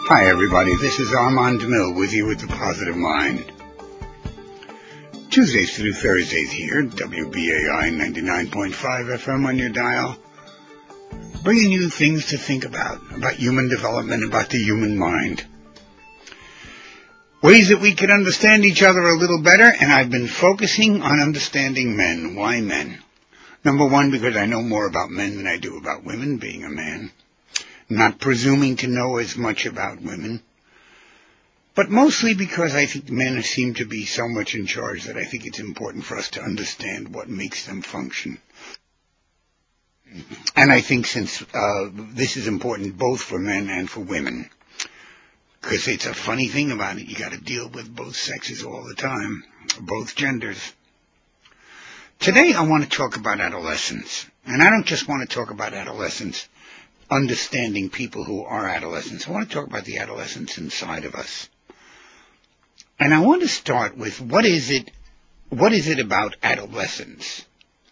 Hi everybody, this is Armand DeMille with you with the Positive Mind. Tuesdays through Thursdays here, WBAI 99.5 FM on your dial, bringing you things to think about human development, about the human mind. Ways that we can understand each other a little better, and I've been focusing on understanding men. Why men? Number one, because I know more about men than I do about women, being a man. Not presuming to know as much about women, but mostly because I think men seem to be so much in charge that I think it's important for us to understand what makes them function. And I think since this is important both for men and for women, because it's a funny thing about it, you got to deal with both sexes all the time, both genders. Today I want to talk about adolescence, and I don't just want to talk about adolescence understanding people who are adolescents. I want to talk about the adolescence inside of us. And I want to start with what is it about adolescence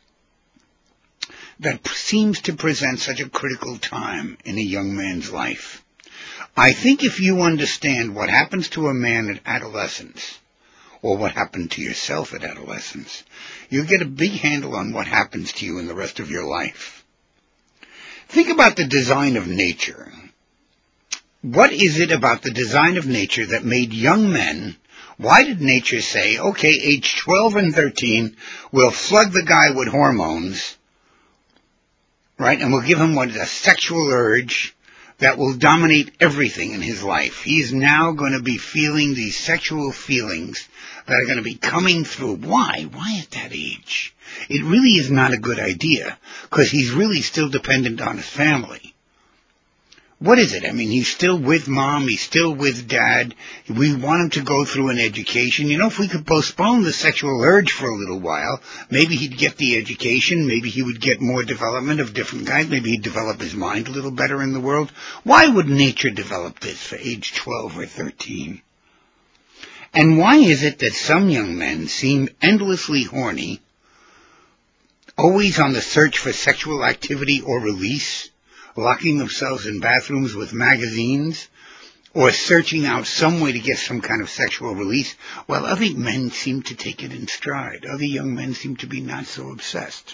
that seems to present such a critical time in a young man's life? I think if you understand what happens to a man at adolescence, or what happened to yourself at adolescence, you'll get a big handle on what happens to you in the rest of your life. Think about the design of nature. What is it about the design of nature that made young men, why did nature say, okay, age 12 and 13, we'll flood the guy with hormones, right, and we'll give him a sexual urge that will dominate everything in his life. He's now going to be feeling these sexual feelings that are going to be coming through. Why? Why at that age? It really is not a good idea, because he's really still dependent on his family. What is it? I mean, he's still with mom, he's still with dad. We want him to go through an education. You know, if we could postpone the sexual urge for a little while, maybe he'd get the education, maybe he would get more development of different kinds, maybe he'd develop his mind a little better in the world. Why would nature develop this for age 12 or 13? And why is it that some young men seem endlessly horny, always on the search for sexual activity or release, locking themselves in bathrooms with magazines, or searching out some way to get some kind of sexual release, while other men seem to take it in stride? Other young men seem to be not so obsessed.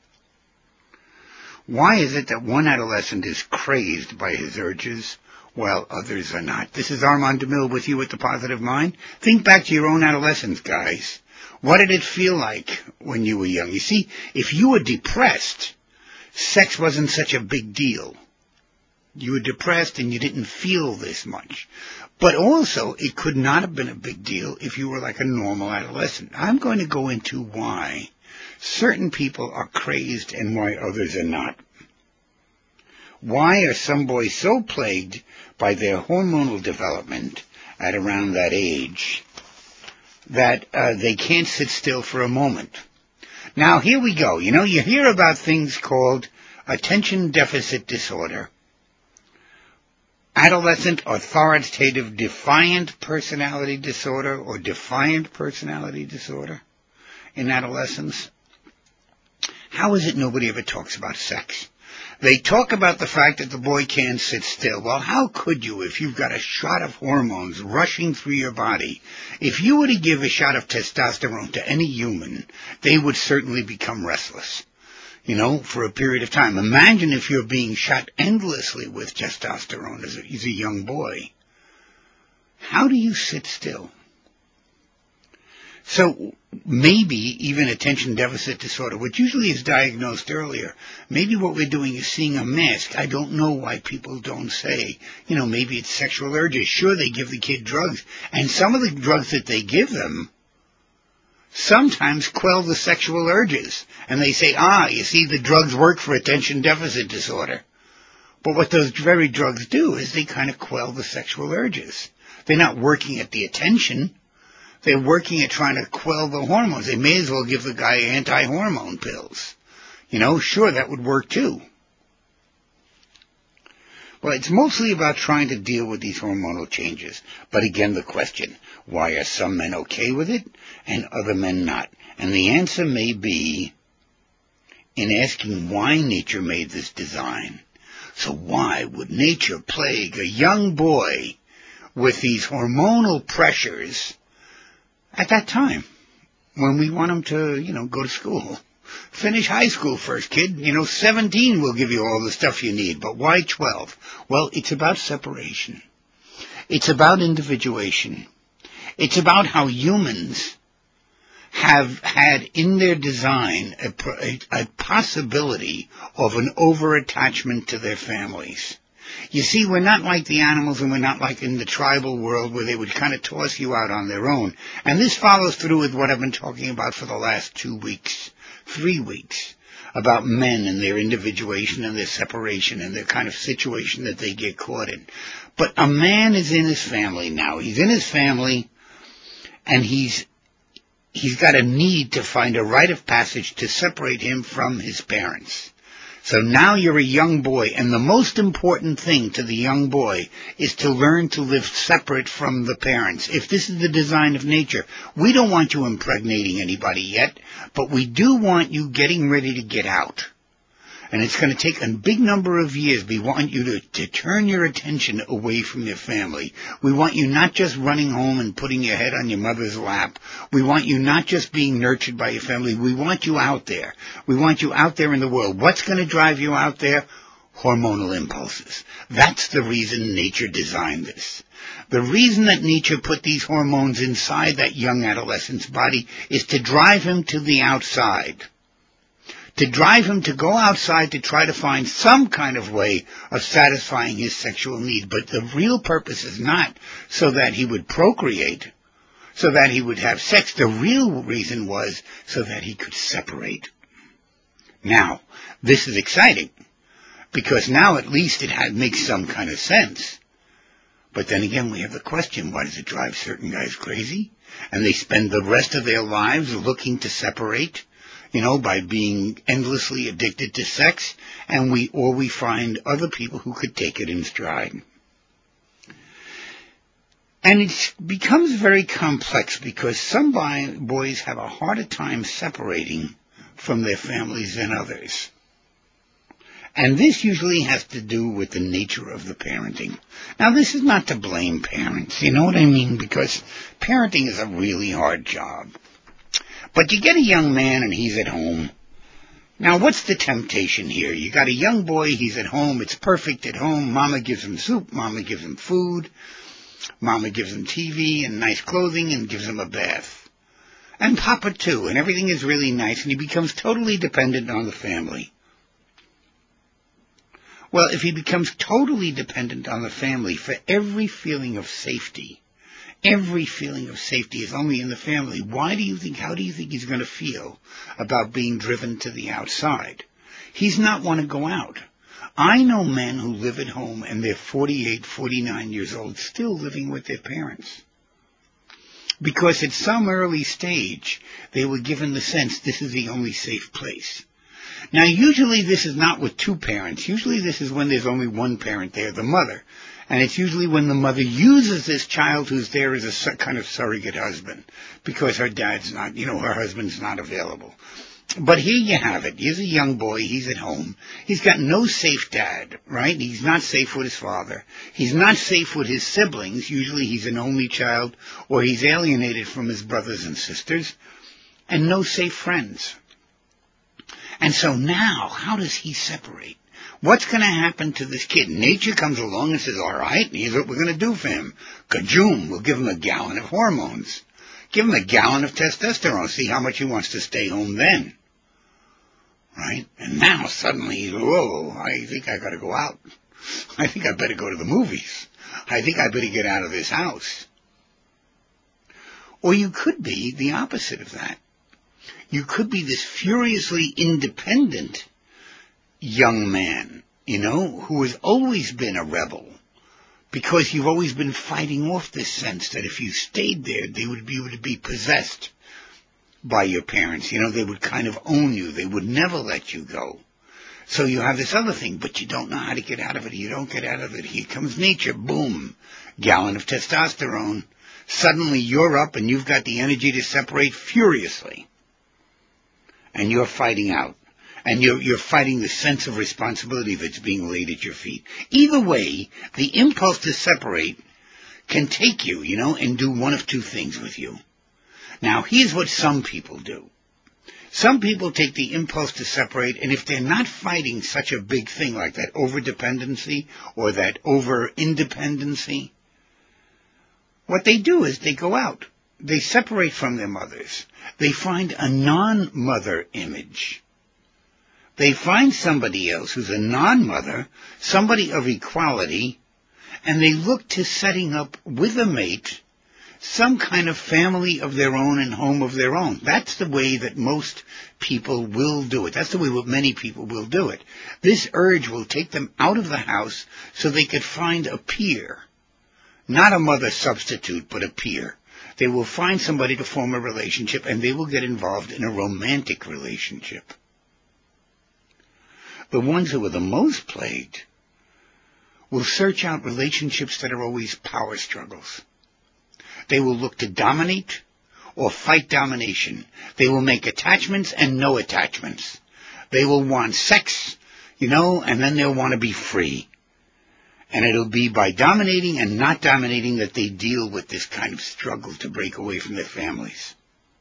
Why is it that one adolescent is crazed by his urges, while others are not? This is Armand DeMille with you with the Positive Mind. Think back to your own adolescence, guys. What did it feel like when you were young? You see, if you were depressed, sex wasn't such a big deal. You were depressed and you didn't feel this much. But also, it could not have been a big deal if you were like a normal adolescent. I'm going to go into why certain people are crazed and why others are not. Why are some boys so plagued by their hormonal development at around that age that they can't sit still for a moment? Now, here we go. You know, you hear about things called attention deficit disorder, adolescent authoritative defiant personality disorder, or defiant personality disorder in adolescence. How is it nobody ever talks about sex? They talk about the fact that the boy can't sit still. Well, how could you if you've got a shot of hormones rushing through your body? If you were to give a shot of testosterone to any human, they would certainly become restless, you know, for a period of time. Imagine if you're being shot endlessly with testosterone as a young boy. How do you sit still? So maybe even attention deficit disorder, which usually is diagnosed earlier, maybe what we're doing is seeing a mask. I don't know why people don't say, you know, maybe it's sexual urges. Sure, they give the kid drugs, and some of the drugs that they give them sometimes quell the sexual urges. And they say, you see, the drugs work for attention deficit disorder. But what those very drugs do is they kind of quell the sexual urges. They're not working at the attention. They're working at trying to quell the hormones. They may as well give the guy anti-hormone pills. You know, sure, that would work too. Well, it's mostly about trying to deal with these hormonal changes. But again, the question, why are some men okay with it and other men not? And the answer may be in asking why nature made this design. So why would nature plague a young boy with these hormonal pressures at that time when we want them to, go to school. Finish high school first, kid. 17 will give you all the stuff you need, but why 12? Well, it's about separation. It's about individuation. It's about how humans have had in their design a possibility of an over-attachment to their families. You see, we're not like the animals, and we're not like in the tribal world where they would kind of toss you out on their own. And this follows through with what I've been talking about for the last 2 weeks, 3 weeks, about men and their individuation and their separation and the kind of situation that they get caught in. But a man is in his family now. He's in his family, and he's got a need to find a rite of passage to separate him from his parents. So now you're a young boy, and the most important thing to the young boy is to learn to live separate from the parents. If this is the design of nature, we don't want you impregnating anybody yet, but we do want you getting ready to get out. And it's going to take a big number of years. We want you to turn your attention away from your family. We want you not just running home and putting your head on your mother's lap. We want you not just being nurtured by your family. We want you out there. We want you out there in the world. What's going to drive you out there? Hormonal impulses. That's the reason nature designed this. The reason that nature put these hormones inside that young adolescent's body is to drive him to the outside. To drive him to go outside to try to find some kind of way of satisfying his sexual need. But the real purpose is not so that he would procreate, so that he would have sex. The real reason was so that he could separate. Now, this is exciting, because now at least it makes some kind of sense. But then again, we have the question, why does it drive certain guys crazy? And they spend the rest of their lives looking to separate, by being endlessly addicted to sex, and we find other people who could take it in stride. And it becomes very complex because some boys have a harder time separating from their families than others. And this usually has to do with the nature of the parenting. Now, this is not to blame parents, you know what I mean? Because parenting is a really hard job. But you get a young man and he's at home. Now, what's the temptation here? You got a young boy, he's at home, it's perfect at home. Mama gives him soup, mama gives him food, mama gives him TV and nice clothing and gives him a bath. And Papa too, and everything is really nice, and he becomes totally dependent on the family. Well, if he becomes totally dependent on the family for every feeling of safety is only in the family, how do you think he's going to feel about being driven to the outside? He's not want to go out. I know men who live at home and they're 48, 49 years old, still living with their parents. Because at some early stage, they were given the sense this is the only safe place. Now, usually this is not with two parents. Usually this is when there's only one parent there, the mother. And it's usually when the mother uses this child who's there as a kind of surrogate husband, because her dad's not, her husband's not available. But here you have it. Here's a young boy. He's at home. He's got no safe dad, right? He's not safe with his father. He's not safe with his siblings. Usually he's an only child, or he's alienated from his brothers and sisters, and no safe friends. And so now, how does he separate? What's going to happen to this kid? Nature comes along and says, all right, here's what we're going to do for him. Kajoom, we'll give him a gallon of hormones. Give him a gallon of testosterone. See how much he wants to stay home then. Right? And now suddenly, whoa, I think I got to go out. I think I better go to the movies. I think I better get out of this house. Or you could be the opposite of that. You could be this furiously independent young man, who has always been a rebel, because you've always been fighting off this sense that if you stayed there, they would be able to be possessed by your parents. They would kind of own you. They would never let you go. So you have this other thing, but you don't know how to get out of it. You don't get out of it. Here comes nature. Boom. Gallon of testosterone. Suddenly you're up and you've got the energy to separate furiously. And you're fighting out. And you're fighting the sense of responsibility that's being laid at your feet. Either way, the impulse to separate can take you, and do one of two things with you. Now, here's what some people do. Some people take the impulse to separate, and if they're not fighting such a big thing like that over-dependency or that over-independency, what they do is they go out. They separate from their mothers. They find a non-mother image. They find somebody else who's a non-mother, somebody of equality, and they look to setting up with a mate some kind of family of their own and home of their own. That's the way that most people will do it. That's the way that many people will do it. This urge will take them out of the house so they could find a peer. Not a mother substitute, but a peer. They will find somebody to form a relationship, and they will get involved in a romantic relationship. The ones who are the most plagued will search out relationships that are always power struggles. They will look to dominate or fight domination. They will make attachments and no attachments. They will want sex, and then they'll want to be free. And it'll be by dominating and not dominating that they deal with this kind of struggle to break away from their families.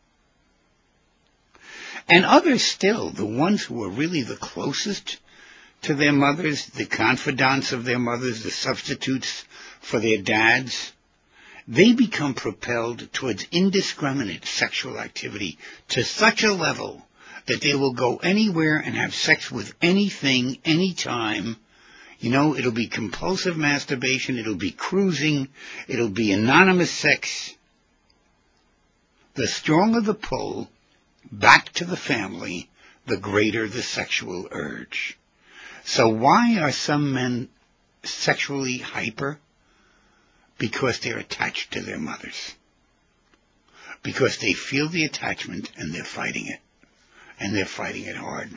And others still, the ones who are really the closest to their mothers, the confidants of their mothers, the substitutes for their dads, they become propelled towards indiscriminate sexual activity to such a level that they will go anywhere and have sex with anything, anytime. It'll be compulsive masturbation, it'll be cruising, it'll be anonymous sex. The stronger the pull back to the family, the greater the sexual urge. So why are some men sexually hyper? Because they're attached to their mothers. Because they feel the attachment and they're fighting it. And they're fighting it hard.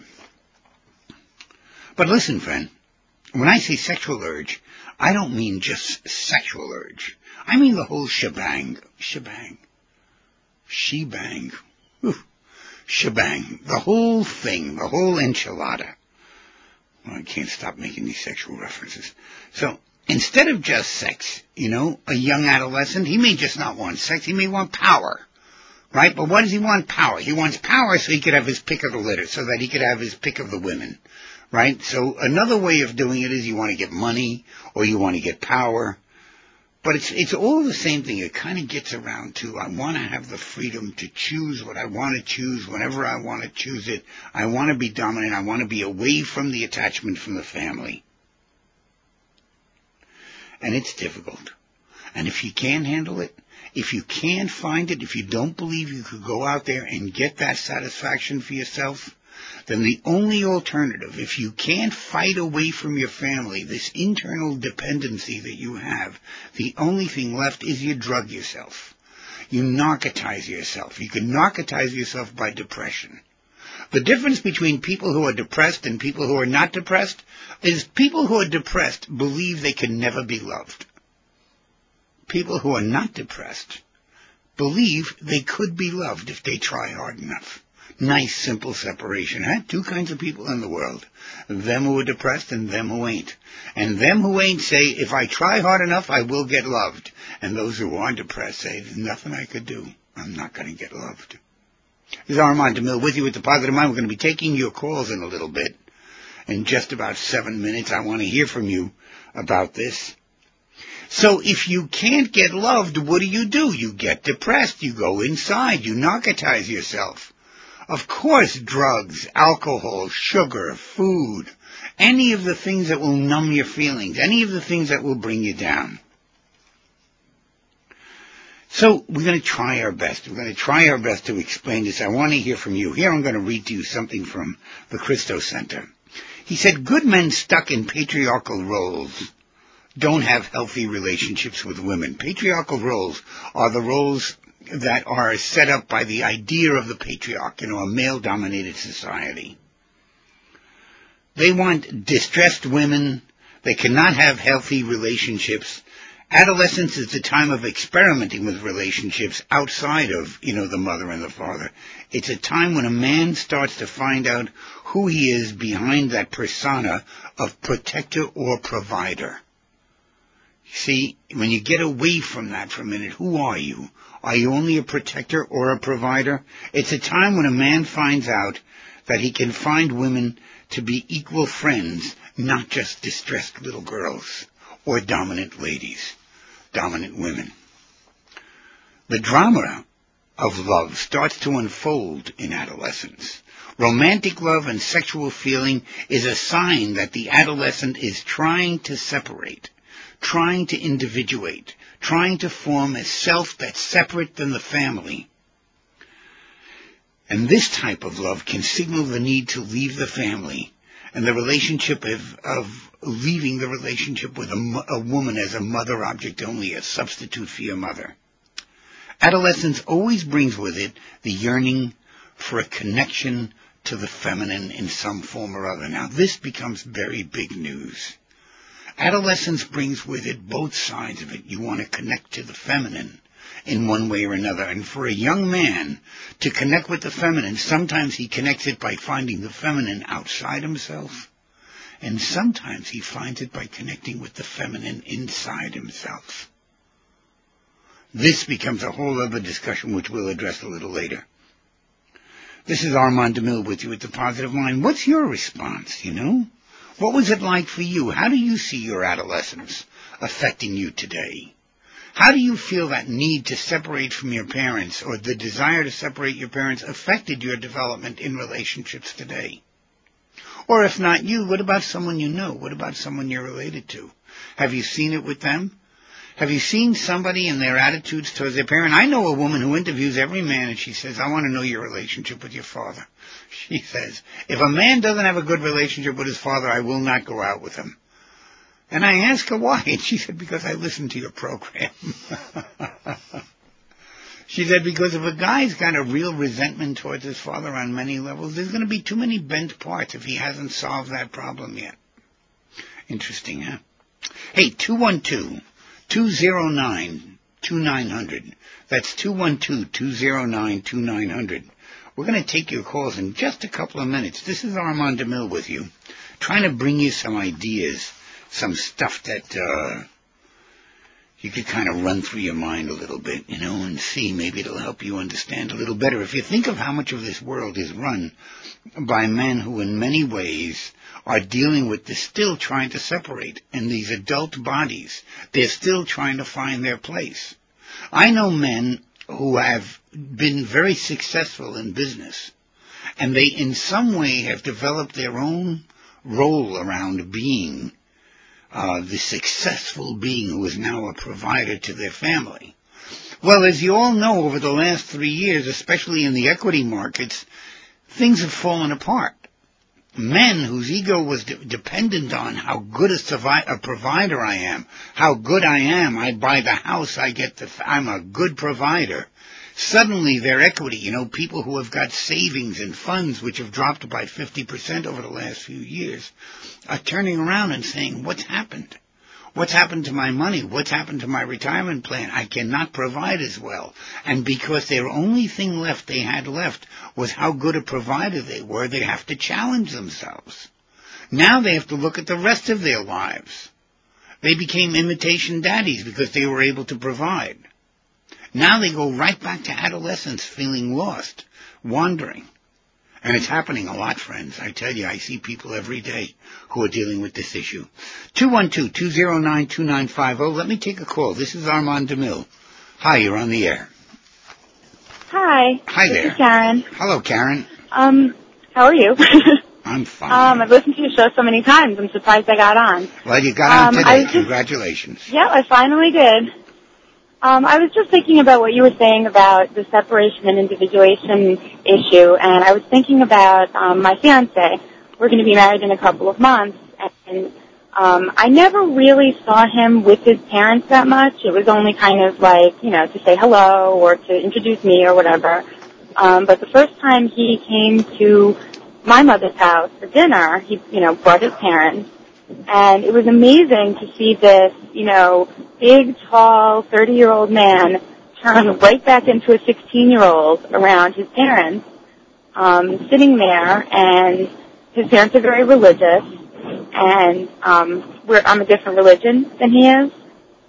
But listen, friend, when I say sexual urge, I don't mean just sexual urge. I mean the whole shebang. Shebang. The whole thing, the whole enchilada. Well, I can't stop making these sexual references. So, instead of just sex, a young adolescent, he may just not want sex, he may want power, right? But what does he want? Power. He wants power so he could have his pick of the litter, so that he could have his pick of the women, right? So another way of doing it is you want to get money, or you want to get power, but it's all the same thing. It kind of gets around to, I want to have the freedom to choose what I want to choose whenever I want to choose it. I want to be dominant. I want to be away from the attachment from the family. And it's difficult. And if you can't handle it, if you can't find it, if you don't believe you could go out there and get that satisfaction for yourself, then the only alternative, if you can't fight away from your family, this internal dependency that you have, the only thing left is you drug yourself. You narcotize yourself. You can narcotize yourself by depression. The difference between people who are depressed and people who are not depressed is people who are depressed believe they can never be loved. People who are not depressed believe they could be loved if they try hard enough. Nice, simple separation. Two kinds of people in the world. Them who are depressed and them who ain't. And them who ain't say, if I try hard enough, I will get loved. And those who aren't depressed say, there's nothing I could do. I'm not going to get loved. This is Armand DeMille with you with The Positive Mind. We're going to be taking your calls in a little bit. In just about 7 minutes, I want to hear from you about this. So if you can't get loved, what do? You get depressed. You go inside. You narcotize yourself. Of course, drugs, alcohol, sugar, food, any of the things that will numb your feelings, any of the things that will bring you down. So we're going to try our best. We're going to try our best to explain this. I want to hear from you. Here I'm going to read to you something from the Christo Center. He said, good men stuck in patriarchal roles don't have healthy relationships with women. Patriarchal roles are the roles that are set up by the idea of the patriarch, a male-dominated society. They want distressed women. They cannot have healthy relationships. Adolescence is the time of experimenting with relationships outside of, the mother and the father. It's a time when a man starts to find out who he is behind that persona of protector or provider. See, when you get away from that for a minute, who are you? Are you only a protector or a provider? It's a time when a man finds out that he can find women to be equal friends, not just distressed little girls or dominant ladies, dominant women. The drama of love starts to unfold in adolescence. Romantic love and sexual feeling is a sign that the adolescent is trying to separate, trying to individuate, trying to form a self that's separate than the family. And this type of love can signal the need to leave the family and the relationship of leaving the relationship with a woman as a mother object only, a substitute for your mother. Adolescence always brings with it the yearning for a connection to the feminine in some form or other. Now, this becomes very big news. Adolescence brings with it both sides of it. You want to connect to the feminine in one way or another. And for a young man to connect with the feminine, sometimes he connects it by finding the feminine outside himself, and sometimes he finds it by connecting with the feminine inside himself. This becomes a whole other discussion which we'll address a little later. This is Armand DeMille with you at The Positive Line. What's your response, What was it like for you? How do you see your adolescence affecting you today? How do you feel that need to separate from your parents, or the desire to separate your parents, affected your development in relationships today? Or if not you, what about someone you know? What about someone you're related to? Have you seen it with them? Have you seen somebody and their attitudes towards their parent? I know a woman who interviews every man, and she says, I want to know your relationship with your father. She says, if a man doesn't have a good relationship with his father, I will not go out with him. And I asked her why, and she said, because I listen to your program. She said, because if a guy's got a real resentment towards his father on many levels, there's going to be too many bent parts if he hasn't solved that problem yet. Interesting, huh? Hey, 212-209-2900. That's 212-209-2900. We're going to take your calls in just a couple of minutes. This is Armand DeMille with you, trying to bring you some ideas, some stuff that you could kind of run through your mind a little bit, and see. Maybe it'll help you understand a little better. If you think of how much of this world is run by men who in many ways are dealing with this, still trying to separate in these adult bodies. They're still trying to find their place. I know men who have been very successful in business, and they in some way have developed their own role around being the successful being who is now a provider to their family. Well, as you all know, over the last 3 years, especially in the equity markets, things have fallen apart. Men whose ego was dependent on how good a provider I am, how good I am, I buy the house, I'm a good provider. Suddenly their equity, people who have got savings and funds which have dropped by 50% over the last few years, are turning around and saying, what's happened? What's happened to my money? What's happened to my retirement plan? I cannot provide as well. And because their only thing they had left was how good a provider they were, they have to challenge themselves. Now they have to look at the rest of their lives. They became imitation daddies because they were able to provide. Now they go right back to adolescence, feeling lost, wandering. And it's happening a lot, friends. I tell you, I see people every day who are dealing with this issue. 212-209-2950. Let me take a call. This is Armand DeMille. Hi, you're on the air. Hi. Hi there. This is Karen. Hello, Karen. How are you? I'm fine. I've listened to your show so many times. I'm surprised I got on. Well, you got on today. Congratulations. Yeah, I finally did. I was just thinking about what you were saying about the separation and individuation issue, and I was thinking about my fiancé. We're going to be married in a couple of months, and I never really saw him with his parents that much. It was only kind of like, to say hello or to introduce me or whatever. But the first time he came to my mother's house for dinner, he, brought his parents. And it was amazing to see this, big, tall, 30-year-old man turn right back into a 16-year-old around his parents, sitting there, and his parents are very religious, and I'm a different religion than he is.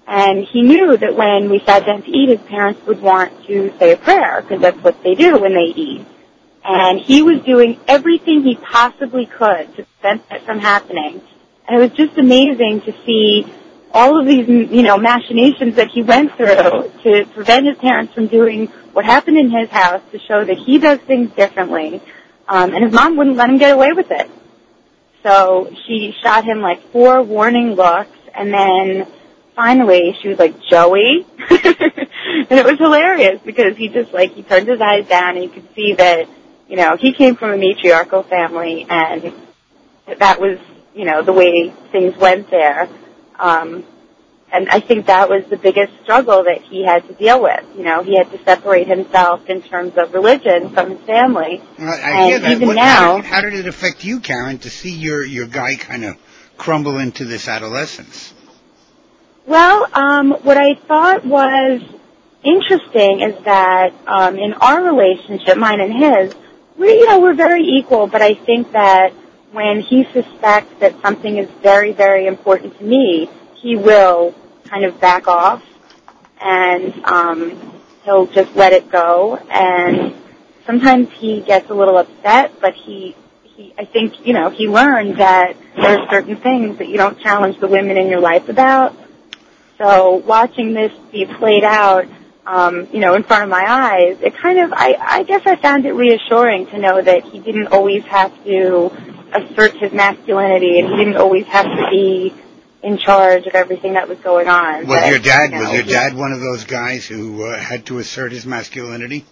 And he knew that when we sat down to eat, his parents would want to say a prayer, because that's what they do when they eat. And he was doing everything he possibly could to prevent that from happening. And it was just amazing to see all of these, machinations that he went through to prevent his parents from doing what happened in his house, to show that he does things differently. And his mom wouldn't let him get away with it. So she shot him like 4 warning looks, and then finally she was like, "Joey?" And it was hilarious because he turned his eyes down, and you could see that, he came from a matriarchal family, and that was, the way things went there. And I think that was the biggest struggle that he had to deal with. He had to separate himself in terms of religion from his family. Well, I hear that. Even now, how did it affect you, Karen, to see your guy kind of crumble into this adolescence? well, what I thought was interesting is that in our relationship, mine and his, we're very equal, but I think that when he suspects that something is very, very important to me, he will kind of back off, and he'll just let it go. And sometimes he gets a little upset, but I think, he learned that there are certain things that you don't challenge the women in your life about. So watching this be played out, in front of my eyes, it kind of, I guess I found it reassuring to know that he didn't always have to assert his masculinity, and he didn't always have to be in charge of everything that was going on. Was your dad one of those guys who had to assert his masculinity?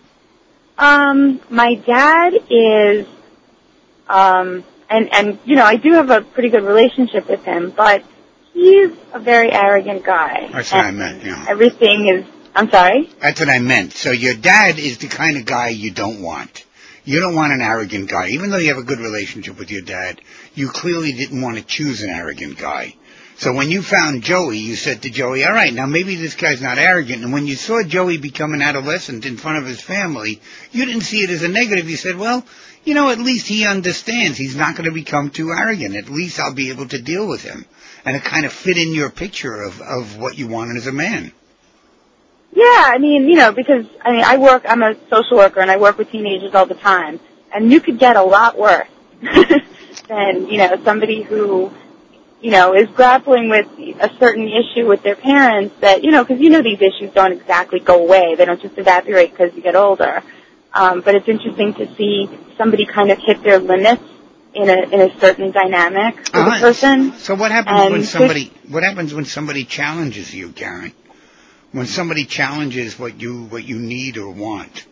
My dad is, and I do have a pretty good relationship with him, but he's a very arrogant guy. That's what I meant, Everything is, I'm sorry? That's what I meant. So your dad is the kind of guy you don't want. You don't want an arrogant guy. Even though you have a good relationship with your dad, you clearly didn't want to choose an arrogant guy. So when you found Joey, you said to Joey, all right, now maybe this guy's not arrogant. And when you saw Joey become an adolescent in front of his family, you didn't see it as a negative. You said, well, at least he understands. He's not going to become too arrogant. At least I'll be able to deal with him. And it kind of fit in your picture of what you wanted as a man. Yeah, because, I'm a social worker, and I work with teenagers all the time. And you could get a lot worse than, somebody who, is grappling with a certain issue with their parents that, because these issues don't exactly go away. They don't just evaporate because you get older. But it's interesting to see somebody kind of hit their limits in a certain dynamic with a person. So what happens when somebody challenges you, Karen? When somebody challenges what you need or want?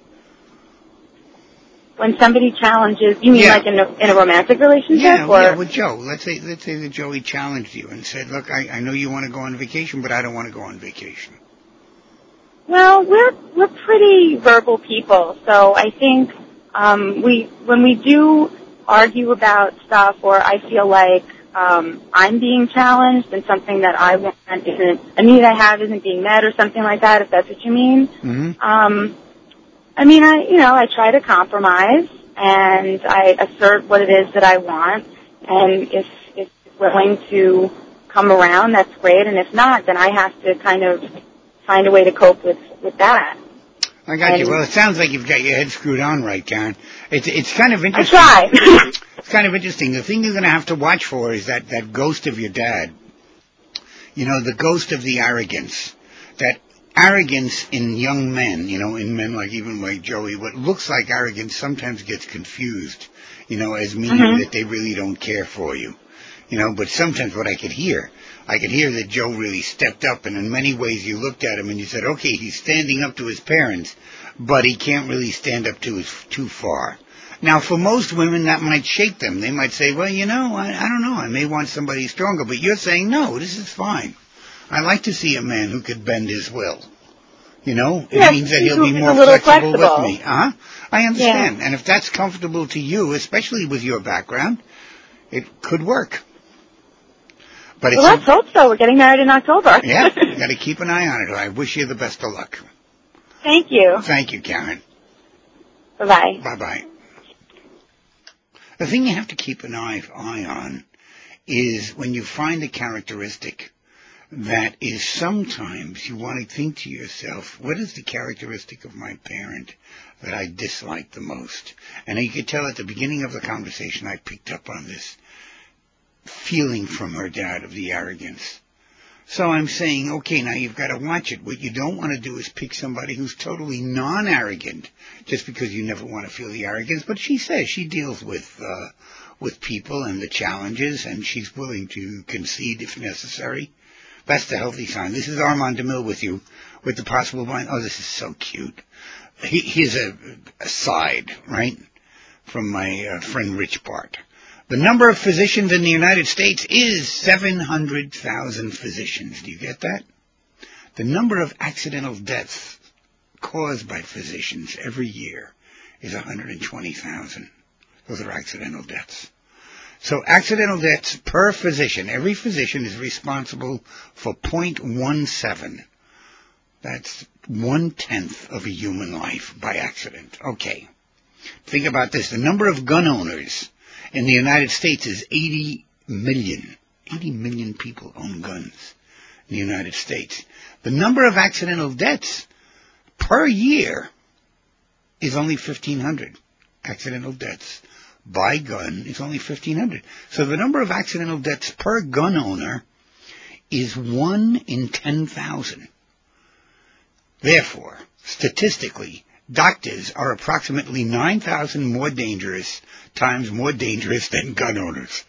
When somebody challenges, you mean like in a romantic relationship? Yeah, with Joe. Let's say that Joey challenged you and said, look, I know you want to go on vacation, but I don't want to go on vacation. Well, we're pretty verbal people, so I think when we do argue about stuff, or I feel like I'm being challenged and something that I want a need I have isn't being met or something like that, if that's what you mean. Mm-hmm. I try to compromise, and I assert what it is that I want, and if it's willing to come around, that's great, and if not, then I have to kind of find a way to cope with that. I got you. Well, it sounds like you've got your head screwed on right, Karen. It's kind of interesting. I try. It's kind of interesting. The thing you're going to have to watch for is that ghost of your dad. The ghost of the arrogance. That arrogance in young men, in men even like Joey, what looks like arrogance sometimes gets confused, as meaning that they really don't care for you. But sometimes what I could hear that Joe really stepped up, and in many ways you looked at him and you said, okay, he's standing up to his parents, but he can't really stand up to too far. Now, for most women, that might shake them. They might say, well, I don't know, I may want somebody stronger, but you're saying, no, this is fine. I like to see a man who could bend his will. It means that he'll be more flexible with me. I understand. Yeah. And if that's comfortable to you, especially with your background, it could work. But let's hope so. We're getting married in October. Yeah, you got to keep an eye on it. I wish you the best of luck. Thank you. Thank you, Karen. Bye-bye. Bye-bye. The thing you have to keep an eye on is when you find a characteristic that is sometimes you want to think to yourself, what is the characteristic of my parent that I dislike the most? And you could tell at the beginning of the conversation I picked up on this feeling from her dad of the arrogance. So I'm saying, okay, now you've got to watch it. What you don't want to do is pick somebody who's totally non-arrogant just because you never want to feel the arrogance. But she says she deals with people and the challenges, and she's willing to concede if necessary. That's the healthy sign. This is Armand DeMille with you, with the possible blind. Oh, this is so cute. Here's a side, right, from my friend Rich Bart. The number of physicians in the United States is 700,000 physicians. Do you get that? The number of accidental deaths caused by physicians every year is 120,000. Those are accidental deaths. So accidental deaths per physician. Every physician is responsible for 0.17. That's 1/10 of a human life by accident. Okay. Think about this. The number of gun owners in the United States is 80 million. 80 million people own guns in the United States. The number of accidental deaths per year is only 1,500. Accidental deaths by gun is only 1,500. So the number of accidental deaths per gun owner is 1 in 10,000. Therefore, statistically, doctors are approximately 9,000 times more dangerous than gun owners.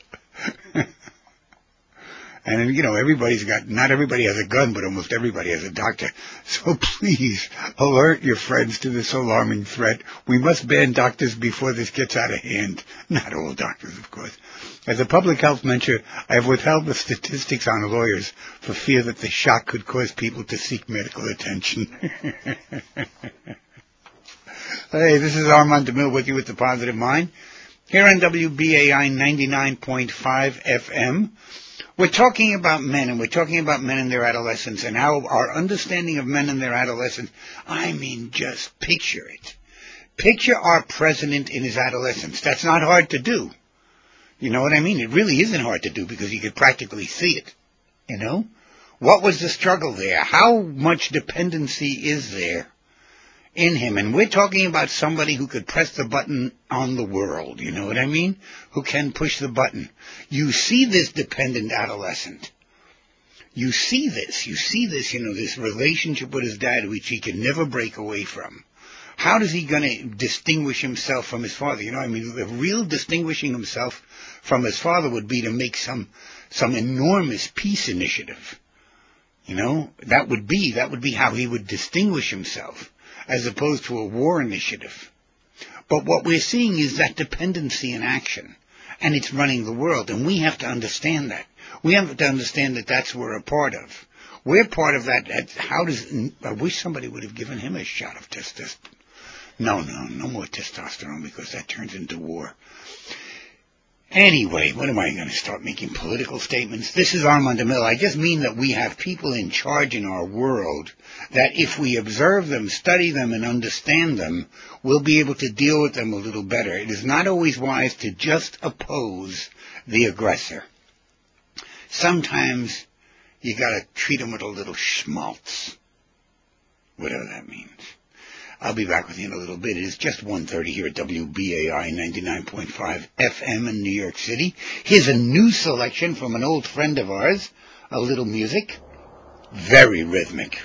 And, not everybody has a gun, but almost everybody has a doctor. So please alert your friends to this alarming threat. We must ban doctors before this gets out of hand. Not all doctors, of course. As a public health measure, I have withheld the statistics on lawyers for fear that the shock could cause people to seek medical attention. Hey, this is Armand DeMille with you with the Positive Mind. Here on WBAI 99.5 FM. We're talking about men, and we're talking about men in their adolescence, and how our understanding of men in their adolescence, I mean, just picture it. Picture our president in his adolescence. That's not hard to do. You know what I mean? It really isn't hard to do because you could practically see it. You know? What was the struggle there? How much dependency is there in him? And we're talking about somebody who could press the button on the world, you know what I mean? Who can push the button. You see this dependent adolescent. You see this, this relationship with his dad which he can never break away from. How is he going to distinguish himself from his father? The real distinguishing himself from his father would be to make some enormous peace initiative. That would be how he would distinguish himself, as opposed to a war initiative. But what we're seeing is that dependency in action, and it's running the world, and we have to understand that. We have to understand that that's what we're a part of. We're part of that. I wish somebody would have given him a shot of testosterone. No more testosterone, because that turns into war. Anyway, when am I going to start making political statements? This is Armand DeMille. I just mean that we have people in charge in our world that if we observe them, study them, and understand them, we'll be able to deal with them a little better. It is not always wise to just oppose the aggressor. Sometimes you got to treat them with a little schmaltz, whatever that means. I'll be back with you in a little bit. It is just 1:30 here at WBAI 99.5 FM in New York City. Here's a new selection from an old friend of ours. A little music. Very rhythmic.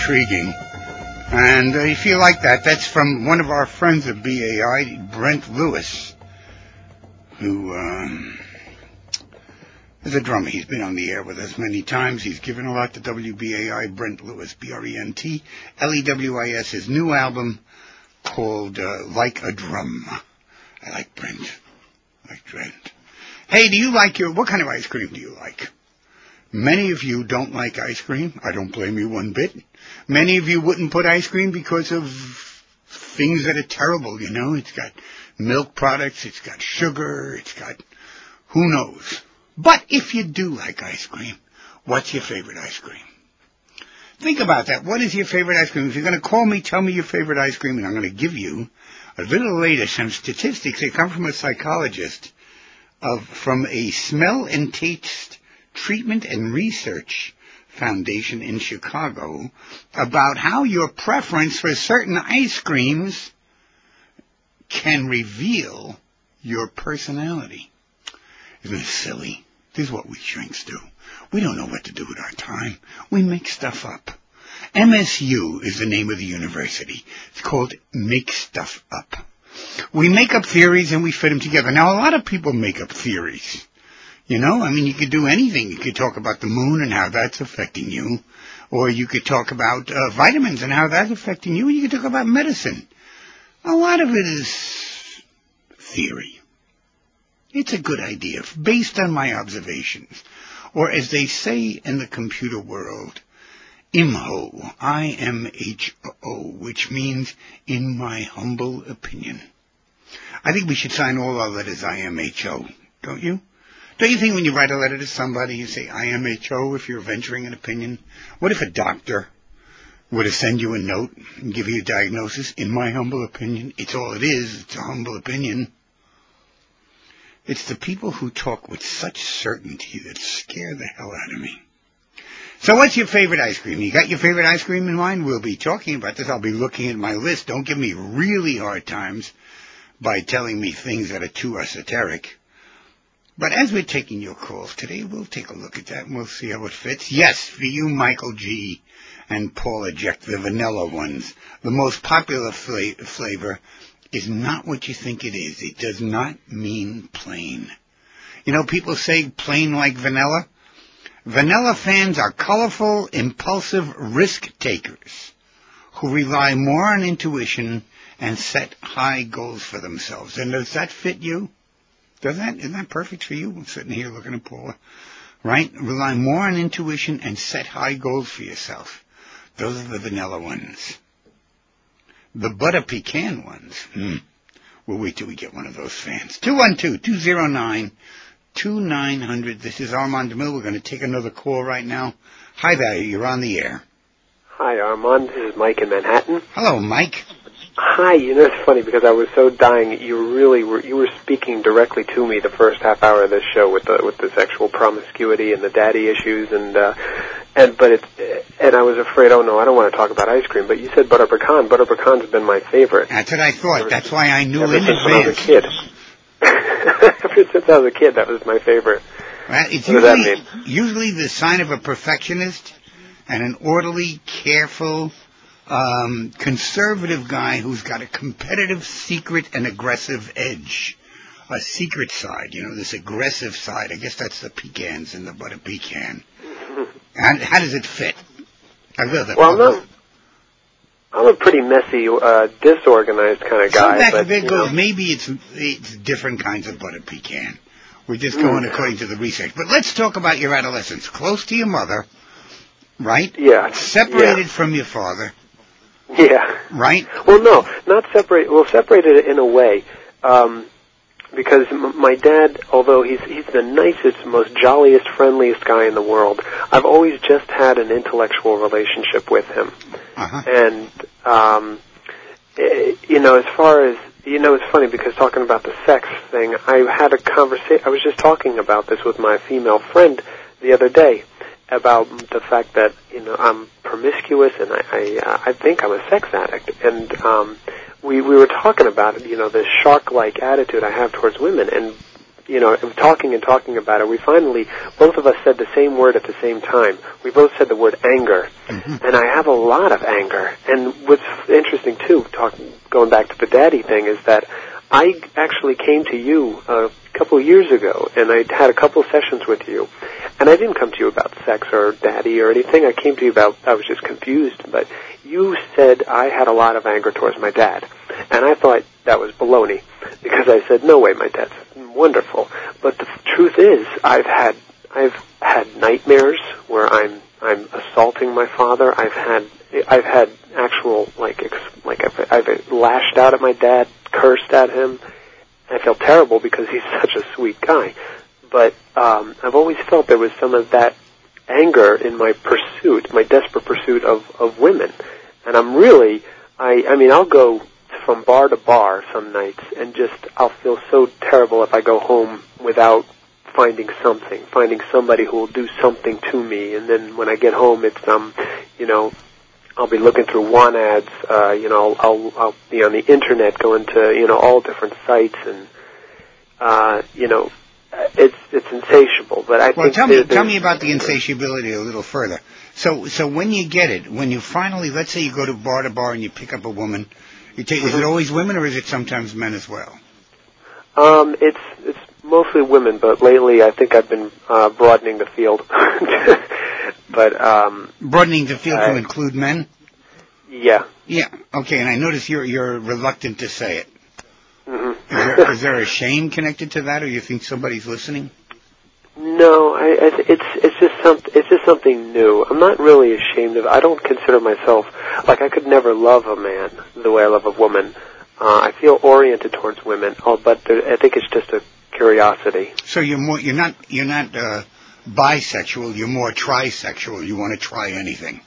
intriguing. And if you like that, that's from one of our friends at BAI, Brent Lewis, who is a drummer. He's been on the air with us many times. He's given a lot to WBAI. Brent Lewis, BRENTLEWIS, his new album called Like a Drum. I like Brent. I like Brent. Hey, what kind of ice cream do you like? Many of you don't like ice cream. I don't blame you one bit. Many of you wouldn't put ice cream because of things that are terrible, you know. It's got milk products, it's got sugar, it's got who knows. But if you do like ice cream, what's your favorite ice cream? Think about that. What is your favorite ice cream? If you're going to call me, tell me your favorite ice cream, and I'm going to give you, a little later, some statistics that come from a psychologist from a smell and taste treatment and research foundation in Chicago about how your preference for certain ice creams can reveal your personality. Isn't it silly? This is what we shrinks do. We don't know what to do with our time. We make stuff up. MSU is the name of the university. It's called Make Stuff Up. We make up theories and we fit them together. Now, a lot of people make up theories. You know, I mean, you could do anything. You could talk about the moon and how that's affecting you. Or you could talk about vitamins and how that's affecting you. You could talk about medicine. A lot of it is theory. It's a good idea, based on my observations. Or as they say in the computer world, IMHO, I-M-H-O, which means in my humble opinion. I think we should sign all our letters I-M-H-O, don't you? Don't you think when you write a letter to somebody, you say I-M-H-O if you're venturing an opinion? What if a doctor were to send you a note and give you a diagnosis? In my humble opinion, it's all it is. It's a humble opinion. It's the people who talk with such certainty that scare the hell out of me. So what's your favorite ice cream? You got your favorite ice cream in mind? We'll be talking about this. I'll be looking at my list. Don't give me really hard times by telling me things that are too esoteric. But as we're taking your calls today, we'll take a look at that and we'll see how it fits. Yes, for you, Michael G. and Paula Jeck, the vanilla ones. The most popular flavor is not what you think it is. It does not mean plain. You know, people say plain like vanilla. Vanilla fans are colorful, impulsive risk-takers who rely more on intuition and set high goals for themselves. And does that fit you? Isn't that perfect for you? I'm sitting here looking at Paula. Right? Rely more on intuition and set high goals for yourself. Those are the vanilla ones. The butter pecan ones. We'll wait till we get one of those fans. 212-209-2900. This is Armand DeMille. We're going to take another call right now. Hi there. You're on the air. Hi, Armand. This is Mike in Manhattan. Hello, Mike. Hi. You know, it's funny because I was so dying. You were speaking directly to me the first half hour of this show with the sexual promiscuity and the daddy issues and I was afraid. Oh no, I don't want to talk about ice cream. But you said butter pecan. Butter pecan's been my favorite. That's what I thought. That's why I knew in advance. When I was a kid. Ever since I was a kid, that was my favorite. Well, it's what does that mean? Usually the sign of a perfectionist and an orderly, careful, conservative guy who's got a competitive, secret, and aggressive edge. A secret side, you know, this aggressive side. I guess that's the pecans in the butter pecan. And how does it fit? Well, I'm a pretty messy, disorganized kind of guy. So maybe it's different kinds of butter pecan. We're just going according to the research. But let's talk about your adolescence. Close to your mother, right? Yeah. Separated from your father. Yeah. Right? Well, no, not separate. Well, separated in a way. Because my dad, although he's the nicest, most jolliest, friendliest guy in the world, I've always just had an intellectual relationship with him. Uh-huh. And, as far as, it's funny because talking about the sex thing, I had a conversation, I was just talking about this with my female friend the other day about the fact that, I'm promiscuous and I think I'm a sex addict. And, we were talking about it, this shark-like attitude I have towards women, and talking about it, we finally, both of us said the same word at the same time. We both said the word anger. Mm-hmm. And I have a lot of anger. And what's interesting, too, going back to the daddy thing, is that I actually came to you a couple of years ago, and I had a couple of sessions with you. And I didn't come to you about sex or daddy or anything. I came to you I was just confused. But you said I had a lot of anger towards my dad. And I thought that was baloney, because I said, no way, my dad's wonderful. But the truth is, I've had nightmares where I'm assaulting my father. I've had actual, I've lashed out at my dad, cursed at him. I felt terrible because he's such a sweet guy. But I've always felt there was some of that anger in my desperate pursuit of women. And I'm really, I'll go from bar to bar some nights, and I'll feel so terrible if I go home without finding somebody who will do something to me. And then when I get home, it's I'll be looking through want ads. I'll be on the internet, going to all different sites, and it's insatiable. But I think tell me about the insatiability a little further. So when you get it, when you finally, let's say you go to bar and you pick up a woman, is it always women, or is it sometimes men as well? It's mostly women, but lately I think I've been broadening the field. Broadening the field to include men? Yeah. Yeah. Okay. And I notice you're reluctant to say it. Mm-hmm. Is there a shame connected to that, or you think somebody's listening? No, it's just something new. I'm not really ashamed of it. I don't consider myself, like, I could never love a man the way I love a woman. I feel oriented towards women, but I think it's just a curiosity. So you're not bisexual. You're more trisexual. You want to try anything.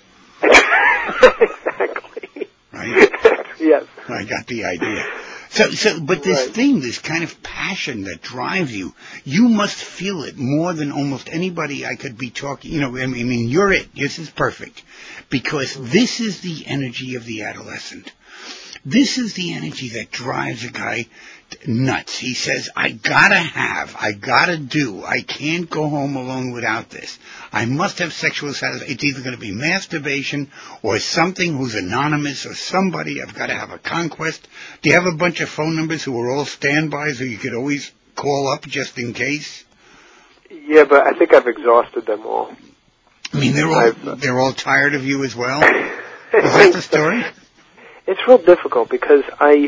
Exactly. Right? Yes. I got the idea. But this thing, this kind of passion that drives you, you must feel it more than almost anybody I could be talking. You're it. This is perfect, because this is the energy of the adolescent. This is the energy that drives a guy nuts. He says, I gotta do, I can't go home alone without this. I must have sexual satisfaction. It's either going to be masturbation or something who's anonymous or somebody. I've got to have a conquest. Do you have a bunch of phone numbers who are all standbys who you could always call up just in case? Yeah, but I think I've exhausted them all. I mean, they're all tired of you as well? Is that the story? It's real difficult because I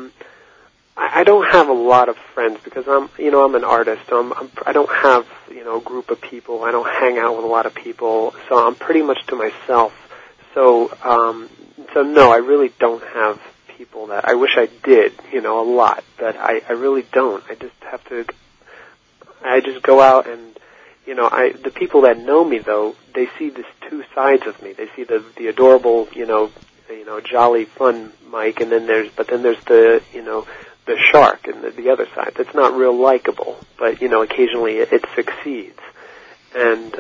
don't have a lot of friends because I'm an artist. I don't have a group of people. I don't hang out with a lot of people, so I'm pretty much to myself. So no, I really don't have people that I wish I did. A lot, but I really don't. I just have to. I just go out and the people that know me though, they see these two sides of me. They see the adorable jolly fun Mike, and then there's the the shark and the other side that's not real likable, but occasionally it succeeds. And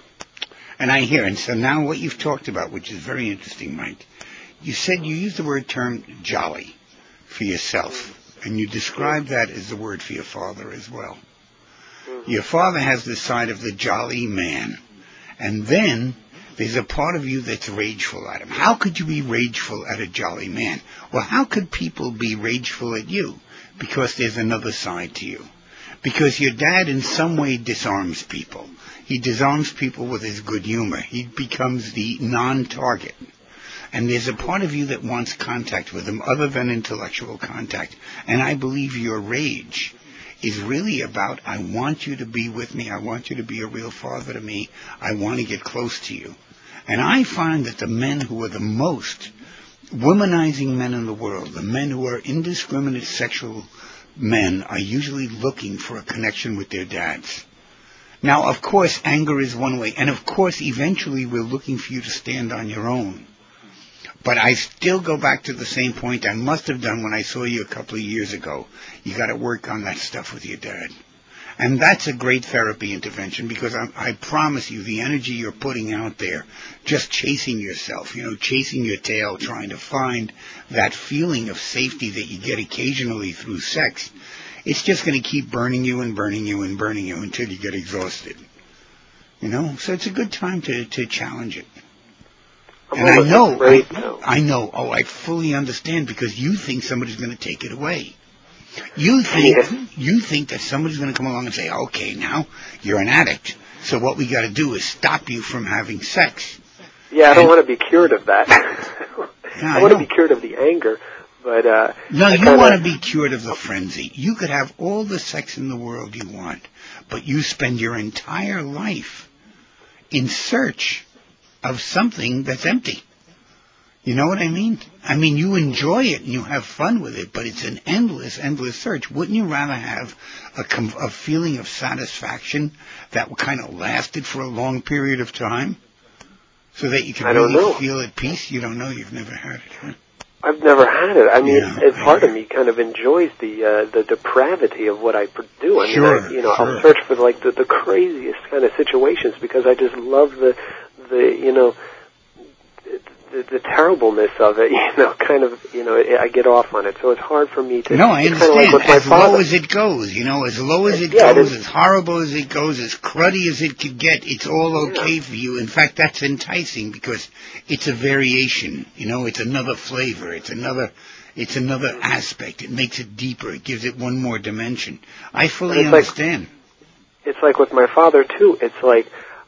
I hear. And so now what you've talked about, which is very interesting, Mike, you said you used the term jolly for yourself, and you described that as the word for your father as well. Mm-hmm. Your father has the side of the jolly man, and then there's a part of you that's rageful at him. How could you be rageful at a jolly man? Well, how could people be rageful at you? Because there's another side to you. Because your dad in some way disarms people. He disarms people with his good humor. He becomes the non-target. And there's a part of you that wants contact with him other than intellectual contact. And I believe your rage is really about, I want you to be with me. I want you to be a real father to me. I want to get close to you. And I find that the men who are the most womanizing men in the world, the men who are indiscriminate sexual men, are usually looking for a connection with their dads. Now, of course, anger is one way. And of course, eventually we're looking for you to stand on your own. But I still go back to the same point I must have done when I saw you a couple of years ago. You got to work on that stuff with your dad. And that's a great therapy intervention, because I promise you the energy you're putting out there, just chasing yourself, chasing your tail, trying to find that feeling of safety that you get occasionally through sex, it's just going to keep burning you and burning you and burning you until you get exhausted. You know, so it's a good time to challenge it. And I know, I fully understand, because you think somebody's going to take it away. You think that somebody's going to come along and say, okay, now you're an addict, so what we got to do is stop you from having sex. Yeah, I don't want to be cured of that. I want to be cured of the anger, but... No, you want to be cured of the frenzy. You could have all the sex in the world you want, but you spend your entire life in search of something that's empty. You know what I mean? I mean, you enjoy it and you have fun with it, but it's an endless, endless search. Wouldn't you rather have a feeling of satisfaction that kind of lasted for a long period of time? So that you can really feel at peace? You don't know, you've never had it, huh? I've never had it. I mean, part of me kind of enjoys the depravity of what I do. I mean, I'll search for like the craziest kind of situations, because I just love the terribleness of it, I get off on it. So it's hard for me to... No, I understand. Kind of like as low as it goes, as low as it goes, as horrible as it goes, as cruddy as it could get, it's all okay for you. In fact, that's enticing, because it's a variation, it's another flavor, it's another aspect. It makes it deeper. It gives it one more dimension. I fully understand. It's like with my father, too. It's like,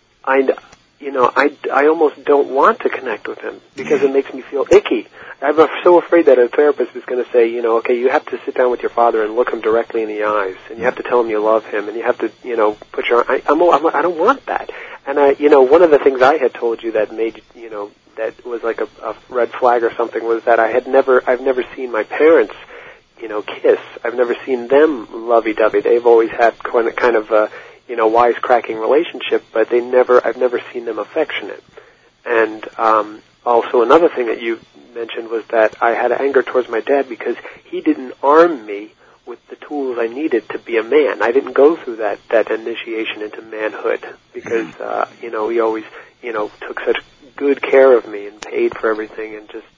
I almost don't want to connect with him, because it makes me feel icky. I'm so afraid that a therapist is going to say, okay, you have to sit down with your father and look him directly in the eyes, and you have to tell him you love him, and you have to, put your... I don't want that. And one of the things I had told you that made, that was like a red flag or something, was that I've never seen my parents, kiss. I've never seen them lovey-dovey. They've always had kind of a, wisecracking relationship, but I've never seen them affectionate. And also another thing that you mentioned was that I had anger towards my dad because he didn't arm me with the tools I needed to be a man. I didn't go through that initiation into manhood, because he always took such good care of me and paid for everything, and just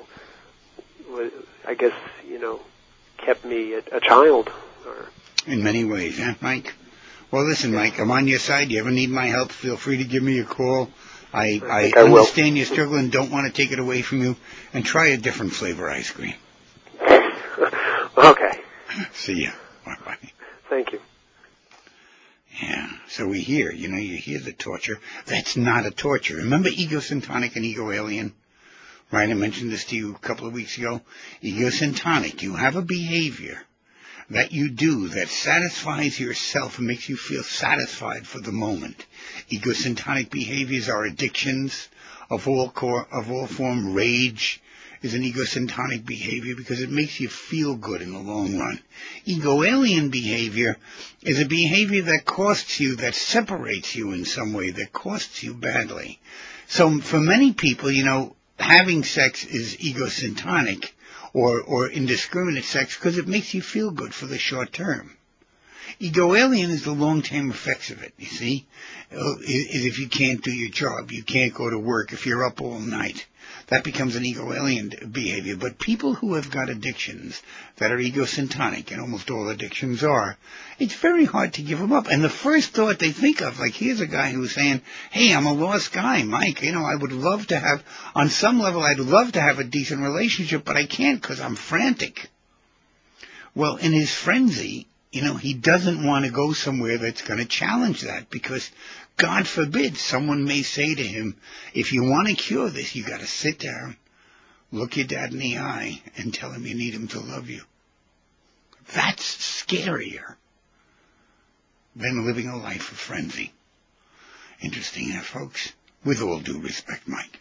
I guess kept me a child. In many ways, huh, Mike? Well, listen, Mike, I'm on your side. You ever need my help, feel free to give me a call. I understand you're struggling, don't want to take it away from you, and try a different flavor ice cream. Okay. See ya. Bye-bye. Thank you. Yeah, so you hear the torture. That's not a torture. Remember Egosyntonic and Ego Alien? Right, I mentioned this to you a couple of weeks ago. Egosyntonic, you have a behavior that you do that satisfies yourself and makes you feel satisfied for the moment. Egosyntonic behaviors are addictions of all form. Rage is an egosyntonic behavior because it makes you feel good in the long run. Ego alien behavior is a behavior that costs you, that separates you in some way, that costs you badly. So for many people, having sex is egosyntonic or indiscriminate sex because it makes you feel good for the short term. Ego alien is the long-term effects of it, you see. Is if you can't do your job, you can't go to work, if you're up all night. That becomes an ego alien behavior. But people who have got addictions that are egosyntonic, and almost all addictions are, it's very hard to give them up. And the first thought they think of, like here's a guy who's saying, hey, I'm a lost guy, Mike. I would love to have, on some level, I'd love to have a decent relationship, but I can't because I'm frantic. Well, in his frenzy, he doesn't want to go somewhere that's going to challenge that, because God forbid someone may say to him, if you want to cure this, you got to sit down, look your dad in the eye, and tell him you need him to love you. That's scarier than living a life of frenzy. Interesting, folks? With all due respect, Mike.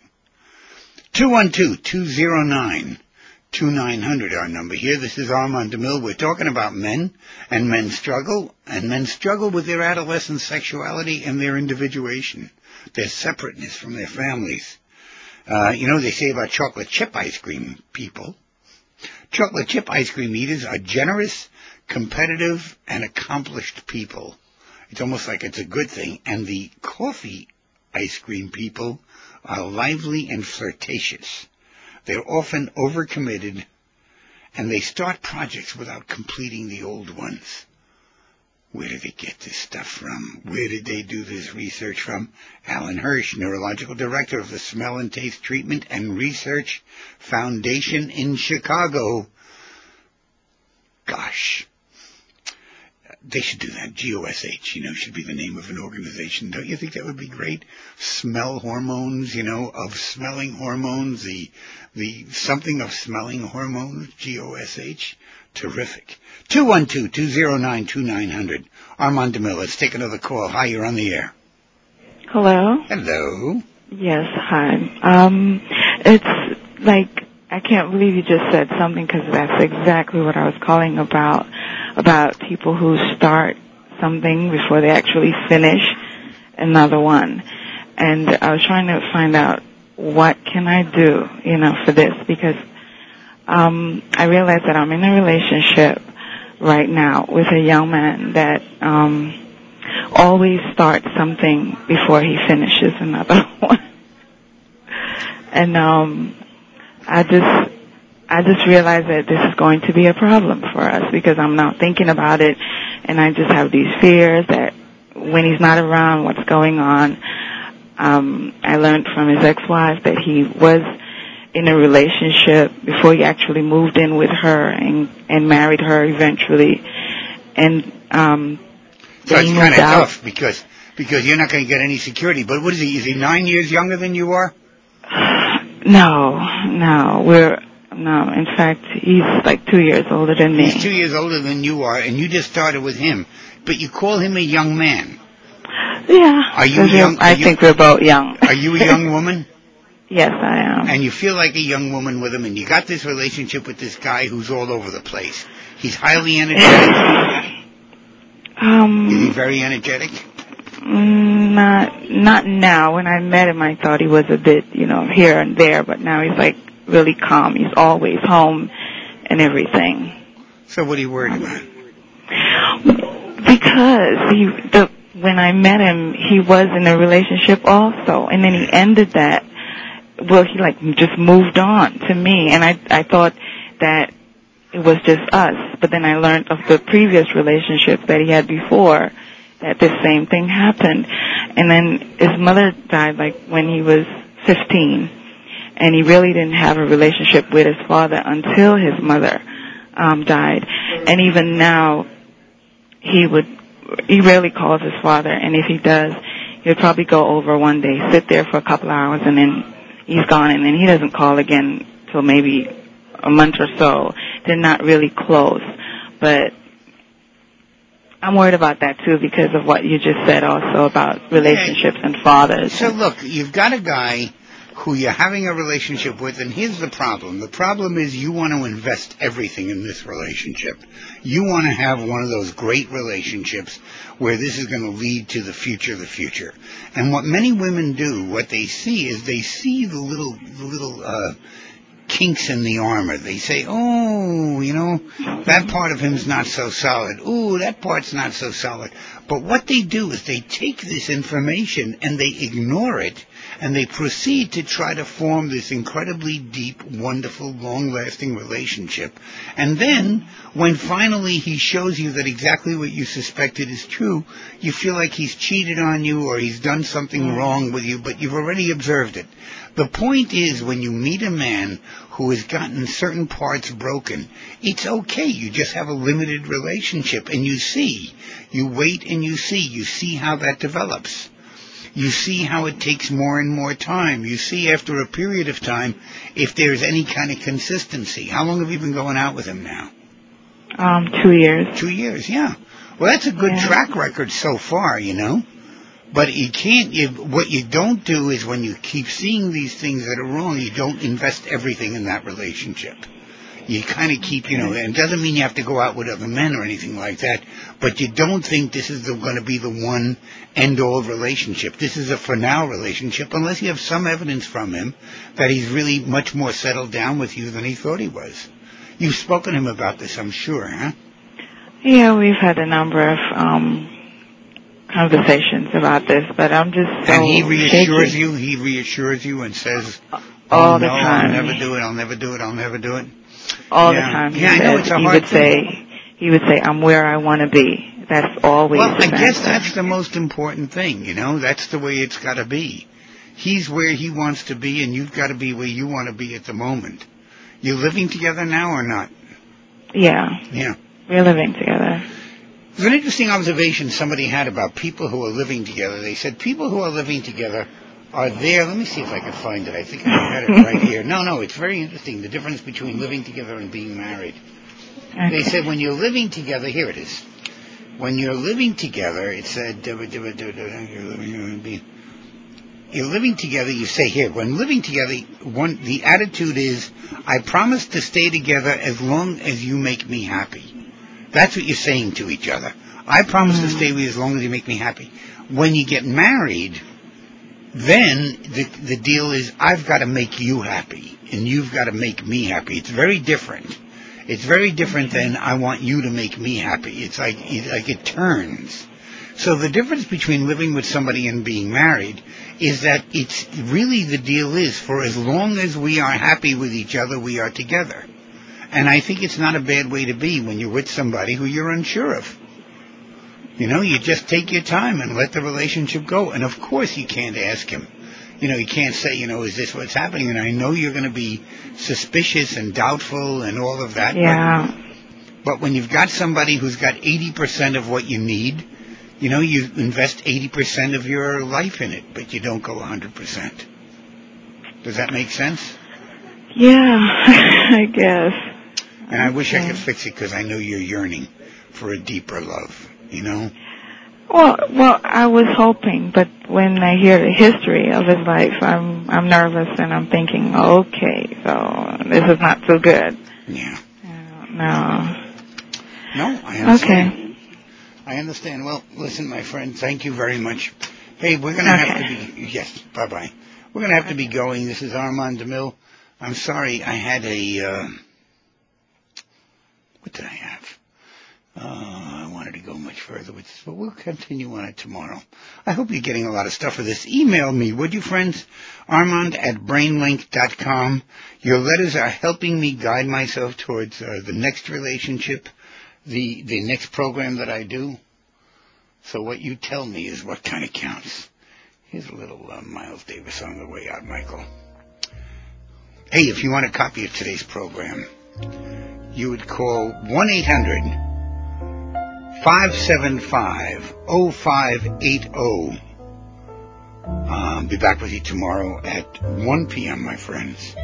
212-209-2900, our number here. This is Armand DeMille. We're talking about men and men's struggle, with their adolescent sexuality and their individuation, their separateness from their families. They say about chocolate chip ice cream people. Chocolate chip ice cream eaters are generous, competitive, and accomplished people. It's almost like it's a good thing. And the coffee ice cream people are lively and flirtatious. They're often overcommitted and they start projects without completing the old ones. Where did they get this stuff from? Where did they do this research from? Alan Hirsch, Neurological Director of the Smell and Taste Treatment and Research Foundation in Chicago. Gosh. They should do that. GOSH, should be the name of an organization. Don't you think that would be great? Smell hormones, of smelling hormones, the something of smelling hormones, GOSH. Terrific. 212-209-2900. Armand DeMille, let's take another call. Hi, you're on the air. Hello? Hello. Yes, hi. It's like, I can't believe you just said something, because that's exactly what I was calling about people who start something before they actually finish another one. And I was trying to find out, what can I do, for this, because I realize that I'm in a relationship right now with a young man that always starts something before he finishes another one. And I just realized that this is going to be a problem for us, because I'm now thinking about it, and I just have these fears that when he's not around, what's going on. I learned from his ex-wife that he was in a relationship before he actually moved in with her and married her eventually. And so it's kind of tough because you're not going to get any security. But what is he? Is he 9 years younger than you are? No. In fact, he's like 2 years older than me. He's 2 years older than you are, and you just started with him. But you call him a young man. Yeah. Are you young? I think we're both young. Are you a young woman? Yes, I am. And you feel like a young woman with him, and you got this relationship with this guy who's all over the place. He's highly energetic. Is he very energetic? Not now. When I met him, I thought he was a bit, here and there, but now he's like really calm. He's always home and everything. So what are you worried about? Because when I met him, he was in a relationship also, and then he ended that. Well, he just moved on to me, and I thought that it was just us. But then I learned of the previous relationships that he had before, that the same thing happened. And then his mother died when he was 15, and he really didn't have a relationship with his father until his mother died. And even now, he rarely calls his father, and if he does, he'll probably go over one day, sit there for a couple hours, and then he's gone, and then he doesn't call again till maybe a month or so. They're not really close. But I'm worried about that, too, because of what you just said also about relationships and fathers. So, look, you've got a guy who you're having a relationship with, and here's the problem. The problem is you want to invest everything in this relationship. You want to have one of those great relationships where this is going to lead to the future. And what many women do, what they see is they see the little kinks in the armor. They say, that part of him's not so solid. Ooh, that part's not so solid. But what they do is they take this information and they ignore it, and they proceed to try to form this incredibly deep, wonderful, long-lasting relationship. And then, when finally he shows you that exactly what you suspected is true, you feel like he's cheated on you or he's done something wrong with you, but you've already observed it. The point is, when you meet a man who has gotten certain parts broken, it's okay. You just have a limited relationship, and you wait and you see how that develops. You see how it takes more and more time. You see after a period of time if there's any kind of consistency. How long have you been going out with him now? 2 years. 2 years, yeah. Well, that's a good track record so far, But what you don't do is when you keep seeing these things that are wrong, you don't invest everything in that relationship. You kind of keep, and it doesn't mean you have to go out with other men or anything like that, but you don't think this is going to be the one end-all relationship. This is a for-now relationship, unless you have some evidence from him that he's really much more settled down with you than he thought he was. You've spoken to him about this, I'm sure, huh? Yeah, we've had a number of conversations about this, but I'm just so And he reassures shaky. you and says, all the time. I'll never do it. all the time. Yeah, I know it's a hard thing. He would say, I'm where I want to be. That's always Well, I his guess answer. that's the most important thing, That's the way it's got to be. He's where he wants to be, and you've got to be where you want to be at the moment. You living together now or not? Yeah. Yeah. We're living together. There's an interesting observation somebody had about people who are living together. They said people who are living together are there. Let me see if I can find it. I think I had it right here. No, it's very interesting, the difference between living together and being married. Okay. They said when you're living together, here it is. When you're living together, it said, you're living together, you say here, when living together, the attitude is, I promise to stay together as long as you make me happy. That's what you're saying to each other. I promise to stay with you as long as you make me happy. When you get married, then the deal is, I've got to make you happy, and you've got to make me happy. It's very different. It's very different than I want you to make me happy. It's like it turns. So the difference between living with somebody and being married is that it's really the deal is for as long as we are happy with each other, we are together. And I think it's not a bad way to be when you're with somebody who you're unsure of. You just take your time and let the relationship go. And of course you can't ask him. You can't say, is this what's happening? And I know you're going to be suspicious and doubtful and all of that. Yeah. But when you've got somebody who's got 80% of what you need, you invest 80% of your life in it, but you don't go 100%. Does that make sense? Yeah, I guess. And I wish I could fix it because I know you're yearning for a deeper love, Well, I was hoping, but when I hear the history of his life, I'm nervous and I'm thinking, okay, so this is not so good. Yeah. No, I understand. Okay. I understand. Well, listen, my friend, thank you very much. Hey, we're going to have to be, yes, bye-bye. We're going to have to be going. This is Armand DeMille. I'm sorry, I had what did I have? I wanted to go much further with this, but we'll continue on it tomorrow. I hope you're getting a lot of stuff for this. Email me, would you, friends? Armand@brainlink.com. Your letters are helping me guide myself towards the next relationship, the next program that I do. So what you tell me is what kind of counts. Here's a little Miles Davis on the way out, Michael. Hey, if you want a copy of today's program, you would call 1-800-575-0580. I'll be back with you tomorrow at 1 p.m., my friends.